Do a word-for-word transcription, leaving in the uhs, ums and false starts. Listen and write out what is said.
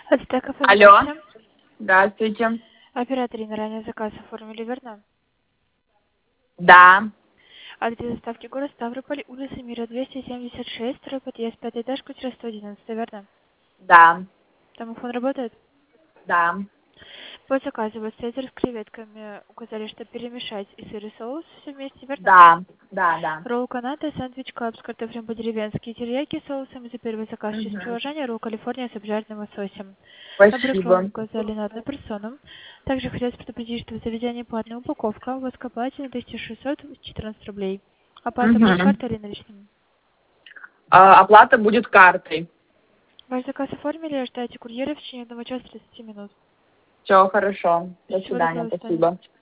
Ацтека, Алло, здравствуйте. здравствуйте. Оператор на ранее заказ оформили, верно? Да, Адрес доставки город Ставрополь, улица Мира, двести семьдесят шесть, второй подъезд, пятый этаж, квартира сто одиннадцать, верно? да, Домофон работает? да. По заказу вот цезарь с креветками указали, что перемешать и сыр и соус все вместе, верно? Да, да, да. Ролл каната, сэндвич кап с картофелем по-деревенски, терияки с соусом за первый заказ через Мгм. приложение, ролл Калифорния с обжаренным лососем. Набор вам Спасибо. указали на одну персону. Также хотелось предупредить, что в заведении платная упаковка, у вас к оплате на тысяча шестьсот четырнадцать рублей. Оплата будет Мгм. картой или наличными? А, оплата будет картой. Ваш заказ оформили, ожидайте курьера в течение одного часа тридцати минут. Все хорошо. До Всего свидания, доброго, до свидания. спасибо.